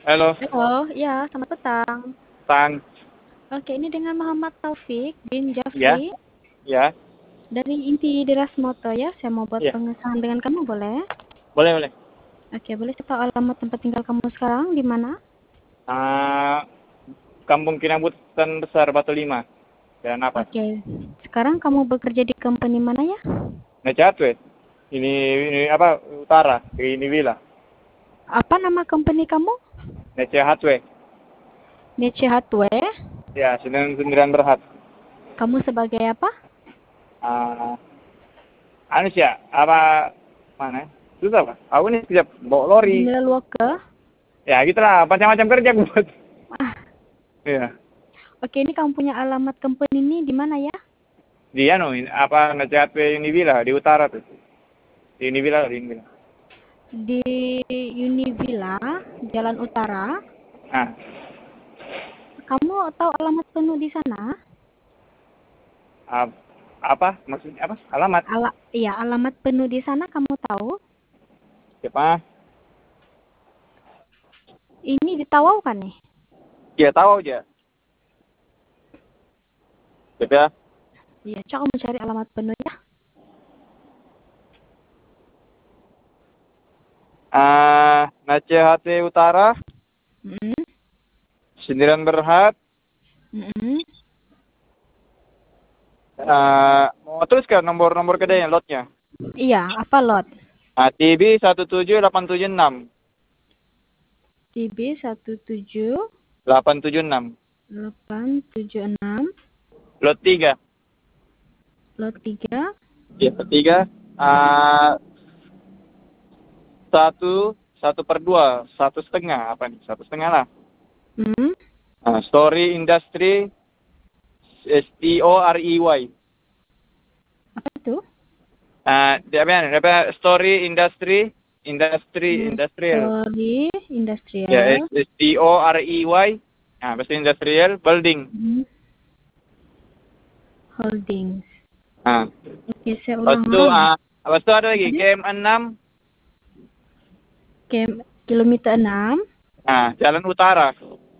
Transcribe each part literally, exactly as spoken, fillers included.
Halo, Halo, ya, selamat petang. Tang. Oke, ini dengan Muhammad Taufik bin Ya, Jafri ya, dari Inti Diras Moto ya. Saya mau buat ya. pengesahan dengan kamu, boleh? Boleh, boleh. Oke, boleh saya tahu alamat tempat tinggal kamu sekarang di mana? Ah, Kampung Kinambutan Besar Batu Lima. Dan apa? Oke, sekarang kamu bekerja di company mana ya? Necatwe. Ini, ini apa? Utara. Ini Villa. Apa nama company kamu? Necehatwe. Niche Hardware. Ya, sedang sendirian berhat. Kamu sebagai apa? Ah, anu sih ya, apa mana? Susah pak. Aku nih sekejap bawa lori. General Worker. Ya, gitulah. Macam-macam kerja aku buat. Ah, Iya. oke, ini kamu punya alamat company ini di mana ya? Di anu, ini apa Necehatwe ini Villa di utara tuh. Di ini Villa, di ini Villa. Di Univilla, Jalan Utara. Nah, Kamu tahu alamat penuh di sana? ap- apa maksudnya apa? Alamat. Ala, iya, alamat penuh di sana kamu tahu? Siapa? Ini di Tawau kan nih? Dia tahu aja. Siapa? Iya, coba kamu cari alamat penuh ya. Ah, Nacehate Utara, Mm, Sindiran Berhad. mm, Ah, mau terus ke nomor-nomor kedainya lotnya. Iya, apa lot? Ah, T B satu tujuh delapan tujuh enam. T B satu tujuh delapan tujuh enam. delapan tujuh enam Lot tiga. lot tiga. Ya, tiga. Ah, satu satu per dua, satu setengah apa nih? Satu setengah lah. Mm, Ah, Story Industry, S T O R E Y. apa itu? Ah, dia apa? Dia apa? Story Industry, Industry, Industrial. Story Ya, Industrial. S T O R E Y. Nah, bahasa industrial building. Mm, Holdings. Nah, Oke, saya lepas ulang itu, ah. ah, lepas itu ada lagi Tadi K M enam. kem- kilometer enam Nah, Jalan Utara.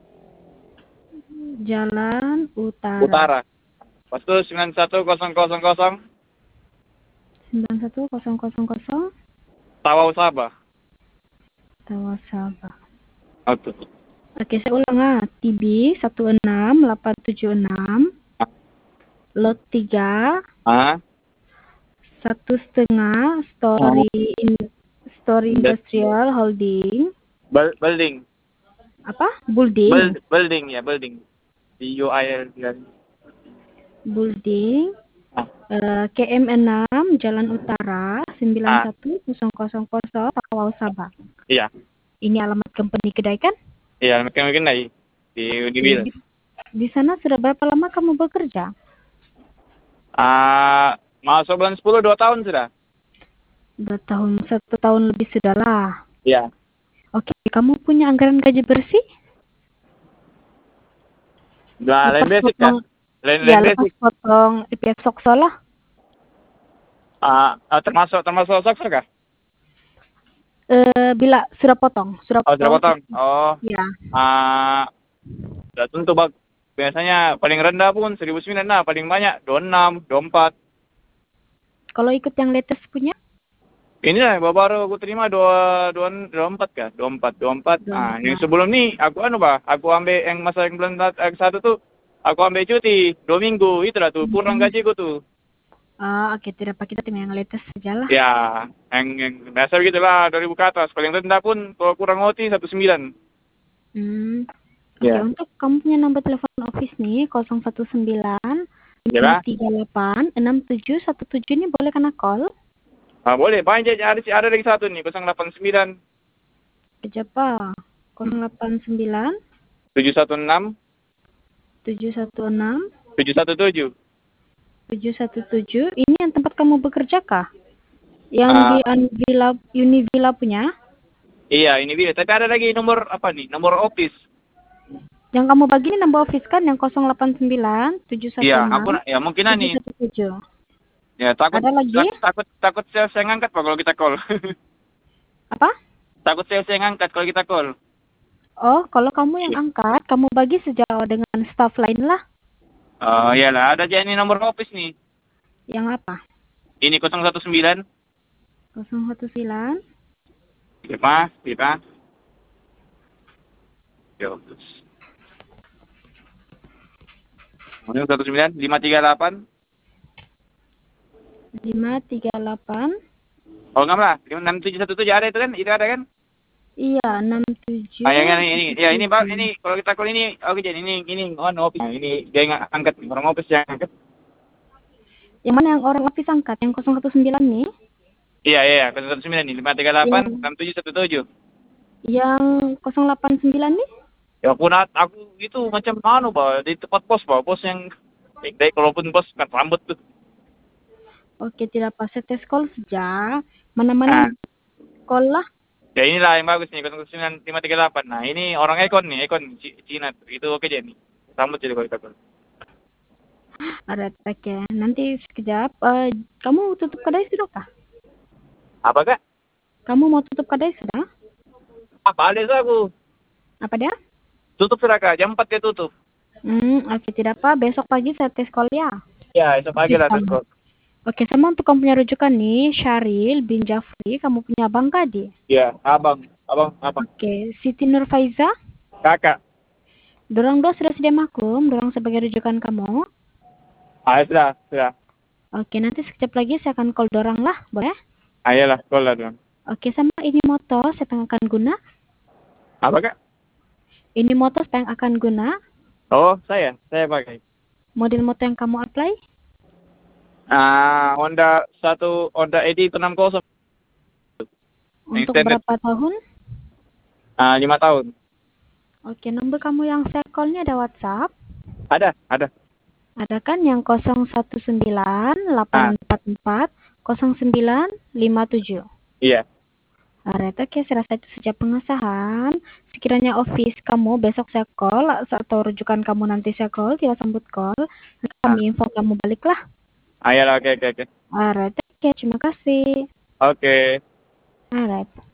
Jalan Utara. Utara. Lepas itu sembilan satu nol nol nol sembilan satu nol nol nol Tawau Sabah. Tawau Sabah. Oke. Oke, saya ulang ah. T B satu enam delapan tujuh enam lot tiga Ah, satu setengah ah, story in, story indus- industrial holding bul- building. apa building Bul- building ya, building. B U I L. building Ah, eh, K M enam Jalan Utara sembilan ah, satu nol nol nol Tawau Sabah. iya. Ini alamat company kedai kan? Iya, mungkin mungkin lagi di Oke, Unibil. di, di sana sudah berapa lama kamu bekerja? Ah, masuk bulan sepuluh dua tahun sudah. Dua tahun, satu tahun lebih sudah lah. Iya. Oke, kamu punya anggaran gaji bersih? Nah, lain Lepas basic ya. potong, Lain ya lain lepas basic. potong I P F Sokso lah. Ah, ah, termasuk termasuk sakser kah? Eh, bila sudah potong, sudah Oh, sudah potong, potong. Oh, ya. ah, sudah tentu bag. Biasanya paling rendah pun seribu sembilan lah, paling banyak dua puluh enam, dua puluh empat. Kalau ikut yang latest punya, Ini lah baru aku terima dua dua dua empat kah? Dua empat, dua empat. Ah, yang dompet. sebelum ni aku anu bah, aku ambil yang masa yang bulan tat- eh, satu tuh, aku ambil cuti dua minggu. Itulah tuh kurang Hmm. gajiku tuh. Ah, oke, tidak apa kita tim yang latest saja lah. Ya, yang, yang biasa begitulah dua ribu ke atas. Paling rendah pun kalau kurang O T satu sembilan. Hmm. Oke, Ya. untuk kamu punya nomor telepon office nih nol satu sembilan Ya lima lah. tiga delapan enam tujuh satu tujuh ini boleh kena call. Ah, boleh. Banyak ada ada lagi satu nih nol delapan sembilan Kejapa nol delapan sembilan tujuh satu enam tujuh satu enam tujuh satu tujuh. tujuh satu tujuh. Ini yang tempat kamu bekerja kah? Yang di Ah, Unvilla, Univilla punya? iya ini dia. Tapi ada lagi nomor apa nih? Nomor office. Yang kamu bagi ini number office kan yang nol delapan sembilan tujuh satu Iya, enam aku ya mungkin tujuh nih. satu tujuh. Ya takut Ada lagi? takut takut takut sales yang ngangkat pak kalau kita call. Apa? Takut sales yang ngangkat kalau kita call. Oh, kalau kamu yang angkat, kamu bagi sejauh dengan staff lain lah. Oh, iyalah, ada aja ini nomor office nih. Yang apa? Ini nol satu sembilan. nol satu sembilan. lima, lima. Yo, nol satu sembilan, lima tiga delapan. lima tiga delapan. Oh, enggak lah. enam tujuh satu tujuh ada itu kan? Itu ada kan? Iya, enam tujuh. Ah, yang ini, ini. Ya, ini, Bang. Ini, kalau kita call ini, oke, jadi ini, ini, on office. Nah, ini, dia yang angkat. Orang office yang angkat. Yang mana yang orang office angkat? Yang nol satu sembilan nih? Iya, iya, nol satu sembilan nih. lima tiga delapan, Yang, enam tujuh satu tujuh. yang nol delapan sembilan nih? Ya pun aku itu macam anu, Pak. Di tempat pos, Pak. Pos yang, baik, kalaupun pos, kan rambut tuh. Oke, tidak apa. Saya tes call saja. Mana-mana Nah. call lah. Ya inilah yang bagus nih, nol sembilan lima tiga delapan. Nah, ini orang Ekon nih, Ekon Cina. Itu oke aja nih. Rambut jadi kalau kita call. Ada oke. Nanti sekejap. Uh, kamu tutup kedai sudah kah? Apa, Kak? Kamu mau tutup kedai sudah? Apa ada aku? Apa dia? Tutup sudah, Kak. Jam empat dia tutup. Hmm, oke, tidak apa. Besok pagi saya tes call ya. Ya, esok pagi lah tes Sama. call. Oke, sama untuk kamu punya rujukan nih, Syaril bin Jafri, kamu punya abang Kadi. Iya, abang, abang, abang. Oke, Siti Nurfaiza. Kakak. Dorang dua sudah sedia maklum, dorang sebagai rujukan kamu. Ah, sudah, sudah. Oke, nanti sekejap lagi saya akan call dorang lah, boleh? Ayolah, call lah dong. Oke, sama ini motor siapa yang akan guna? Apa, Kak? Ini motor siapa yang akan guna? Oh, saya, saya pakai. Model motor yang kamu apply? Ah, Honda satu, Honda Eddy enam puluh. Untuk berapa tahun? Ah, lima tahun. Oke, nomor kamu yang saya call ini ada WhatsApp? Ada, ada. Ada kan yang nol satu sembilan delapan empat empat nol sembilan lima tujuh. Iya. Alright, oke, saya rasa itu saja pengesahan. Sekiranya office kamu besok saya call atau rujukan kamu nanti saya call, tidak sambut call, kami info kamu balik lah. Ayolah, oke, oke, oke. Alright, oke, terima kasih. Oke. Alright.